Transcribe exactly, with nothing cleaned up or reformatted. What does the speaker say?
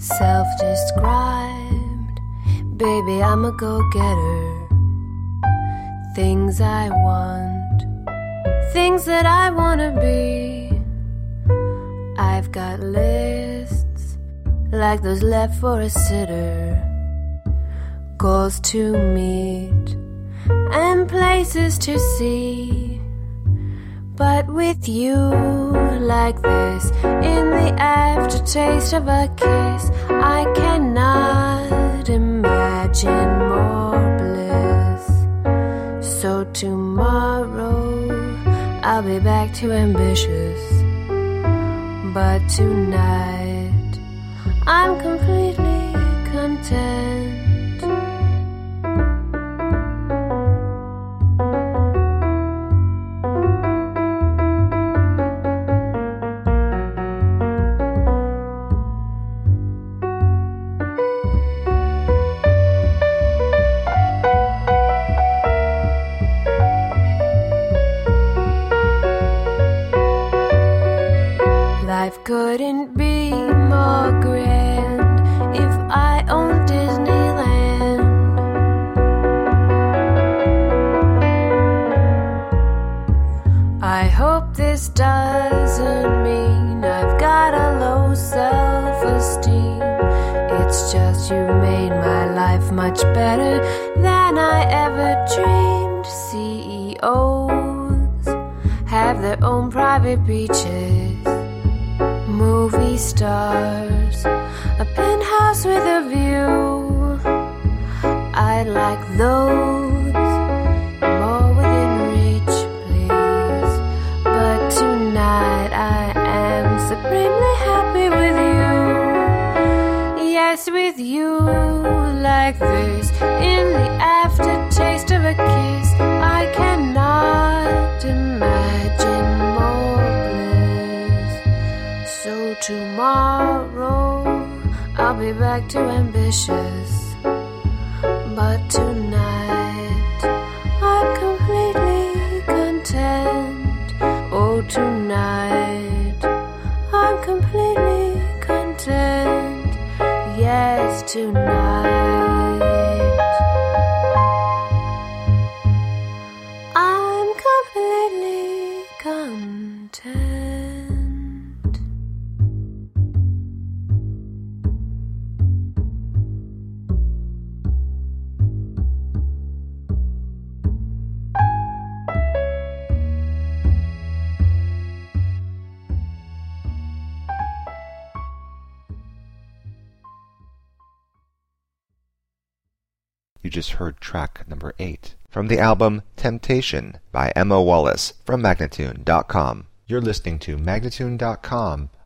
self-described. Baby, I'm a go-getter. Things I want, things that I wanna be. I've got lists like those left for a sitter, goals to meet and places to see. But with you like this, in the aftertaste of a kiss, I cannot imagine more bliss. So tomorrow I'll be back to ambitious, but tonight I'm completely content. Life couldn't be more grand if I owned Disneyland. I hope this doesn't mean I've got a low self-esteem. It's just you made my life much better than I ever dreamed. C E Os have their own private beaches, movie stars, a penthouse with a view. I'd like those, more within reach, please. But tonight I am supremely happy with you. Yes, with you like this, in the aftertaste of a kiss, I cannot imagine more. So tomorrow I'll be back to ambitious, but tonight I'm completely content. Oh, tonight I'm completely content. Yes, tonight I'm completely content. You just heard track number eight from the album Temptation by Emma Wallace from Magnatune dot com. You're listening to Magnatune dot com,